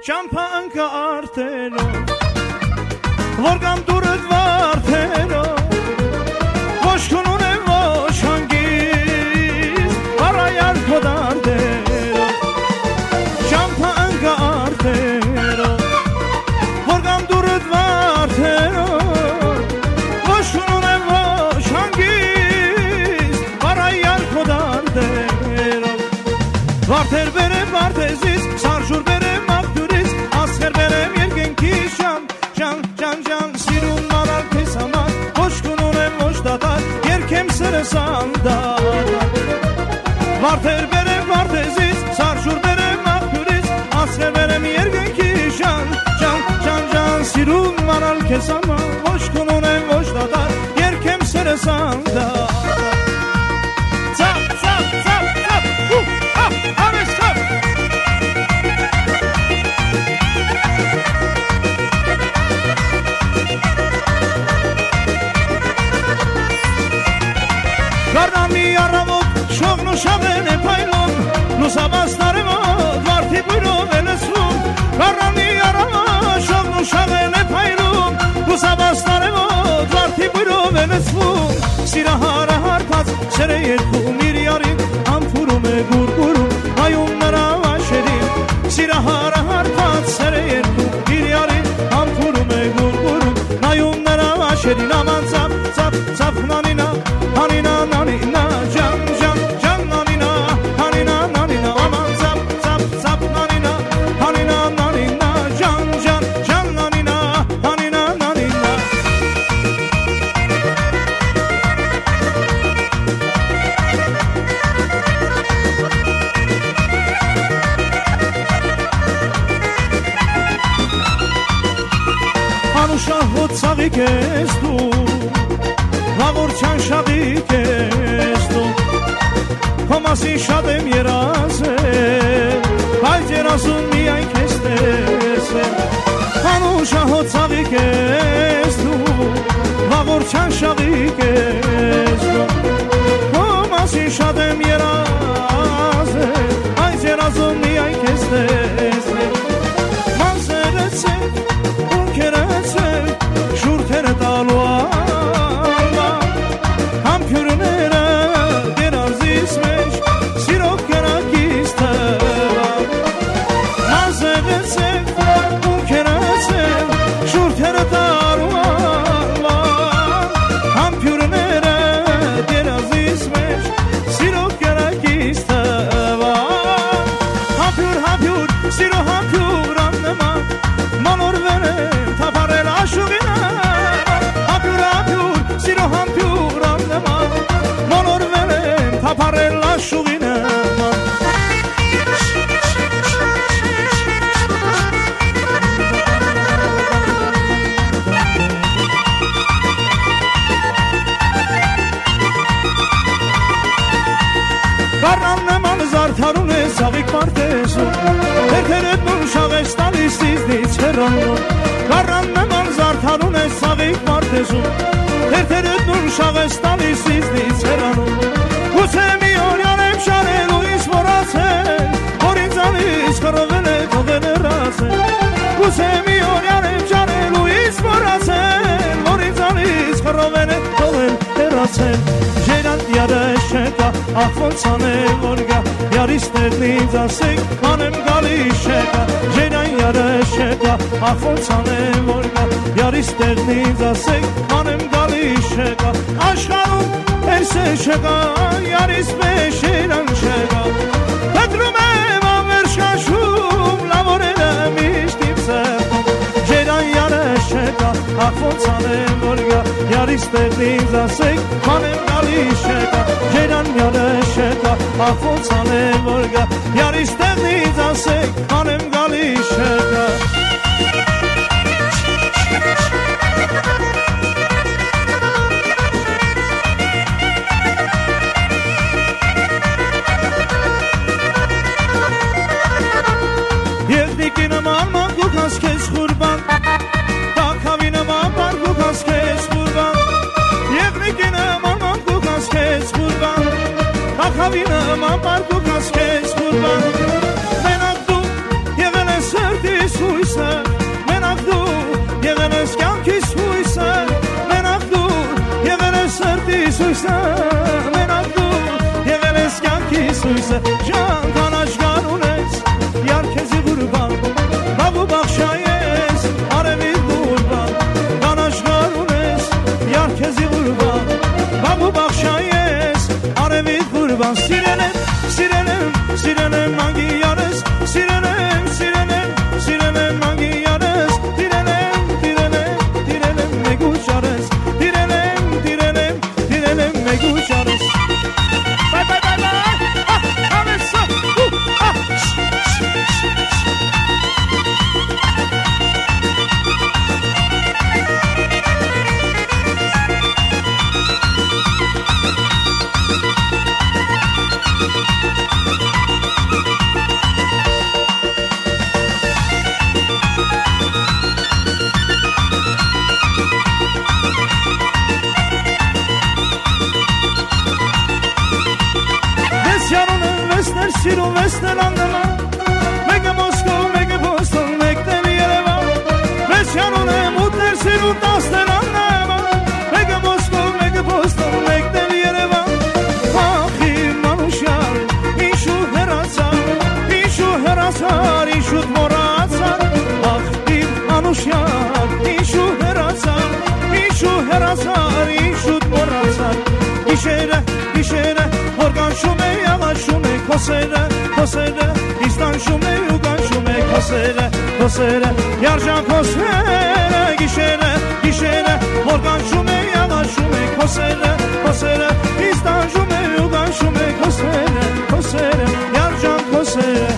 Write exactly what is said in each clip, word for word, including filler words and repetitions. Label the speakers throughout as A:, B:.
A: Չամփան կարտերո որ կամ դուրդ վարդերո ոչ քունուն է ոչ հանգիստ բարայար քոդարդերո Չամփան կարտերո որ կամ դուրդ վարդերո ոչ քունուն է ոչ հանգիստ բարայար քոդարդերո Վարդեր բերեմ վարդեզից սարժուր բերեմ Վարդեր բերեմ վարդեզից, սարժուր բերեմ աղբյուրից, ասղեր բերեմ երկնքի ժան, ժան, ժան, ժան, սիրում մարալ կեզ համար, ոչ կունուն եմ, ոչ դատար, երկեմ սերս անդար Ծապ, ծապ, ծապ, ծապ, ու, աղ, արես ծապ Գարնամի առավոտ շողն ու շաղեն է պայլում Լուսաբաստար է մոտ վարդի բույրով է լսվում Գարնամի առավոտ շողն ու շաղեն է պայլում Լուսաբաստար է մոտ վարդի բույրով է լսվում Սիրահարը հարբած սեր է երկում իր յարին Համբուրում է գուրգուրում հայում նրա վաշերին Սիրահարը հարբած սեր է երկում իր յարին Համբուրում է գուրգուրում հայում նրա վաշերին Աման ծապ, ծապ, ծապ նանինա Հանինա, նանինա, ժան, ժան, ժան, նանինա Հանինա, նանինա, աման ծապ, ծապ, ծապ, նանինա Հանինա, նանինա, ժան, ժան, ժան, նանինա Հանինա, նանինա Անուշահոտ ծաղիկ ես դու Վաղորչան շաղիկ ես դու Քո մասին շատ եմ երազել Բայց երազում միայն քեզ տեսել Անուշահոտ ծաղիկ ես դու Վաղորչան շաղիկ ես դու Քո մասին շատ եմ երազել Բայց երազում միայն քեզ տեսել Մանզերեցել, ունքերեցել Շուրթերը տալու Սաղիկ մարդեսում, թերթերետ նուն շաղես տալիս իզնից հեռանում Կարան նման զարդարուն է սաղիկ մարդեսում, թերթերետ նուն շաղես տալիս իզնից հեռանում Գուցե մի օրյան եմ շարելու իս մորացել, որ ինձանից խռովել է թողել հեռացել Գուցե մի օրյան եմ շարելու իս մորացել, որ ինձանից խռովել է թողել հեռացել Ժերանտ յարը շեկա, ախ ոնց անեմ որ գա Յարիս տեղնից ասեք, անեմ գալի շեկա Ժերան յարը շեկա, ախ ոնց անեմ որ գա Յարիս տեղնից ասեք, անեմ գալի շեկա Աշխարում էս է շեկա, յարիս մեջ երան շեկա Կտրում եմ ամերշ կաշում, լավորել եմ իշտ իմ սեղում Ժերան յարը շեկա, ախ ոնց անեմ որ գա Յարիս տեղնից ասեք, անեմ գալի շեկա Ժերան յարը շեկա, ախ ոնց անեմ որ գա Յարիս տեղնից ասեք, անեմ գալի շեկա Եղնիկի նման մանգուկ հասկես խուրբան Տակավի նման մանգուկ հասկես խուրբան Եղնիկի նման մանգուկ հասկես խուրբան Տակավի նման մանգուկ հասկես խուրբան Մենակ դու եղել ես սրտիս gişere, gişere Organ şume, yalan şume Kosere, kosere İstan şume, yugan şume Kosere, kosere Yarcan kosere, gişere, gişere Organ şume, yalan şume Kosere, kosere İstan şume, yugan şume Kosere, kosere Yarcan kosere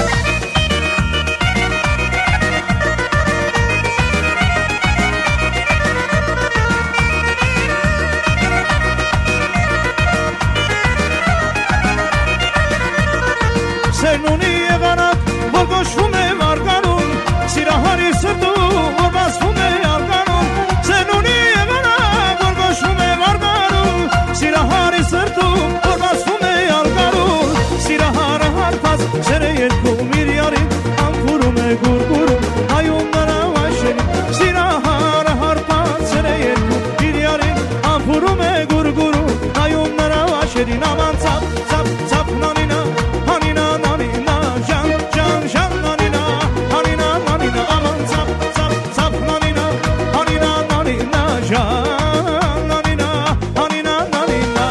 A: Sernuni evanat, volgosh fume marganun Sirahari sırdu, vorbaz fume alganun Sernuni evanat, volgosh fume marganun Sirahari sırdu, vorbaz fume alganun Sirahara harpaz, sereyet kumir yarin Ankurume gurgurum, ayunlara vaşerin Sirahara harpaz, sereyet kumir yarin Ankurume gurgurum, ayunlara vaşerin Aman zap, zap, zap nanina Hanina nanina can can can nanina Hanina nanina aman zap zap zap nanina Hanina nanina can nanina Hanina nanina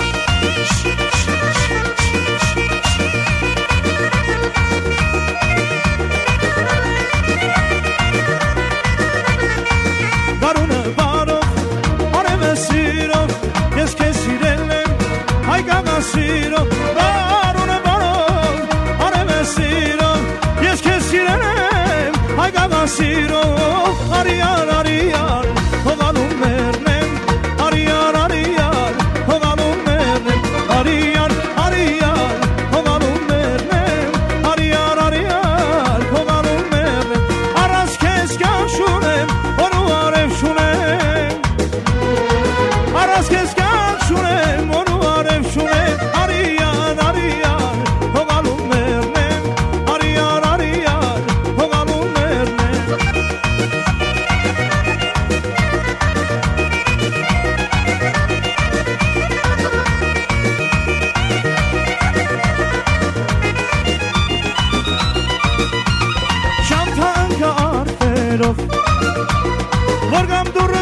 A: Garune barov areme sirov Kes kesirelle hay gaga sirov Ay gavasiro, ariyar ariyar, hovalum mernem, ariyar ariyar, hovalum mernem, ariyar ariyar, hovalum mernem, ariyar ariyar, hovalum mernem, aras keskan şunem, onu aref şunem, aras keskan şunem, onu aref şunem, ariyar ariyar, hovalum mernem, ariyar ariyar, hovalum Vorgam dur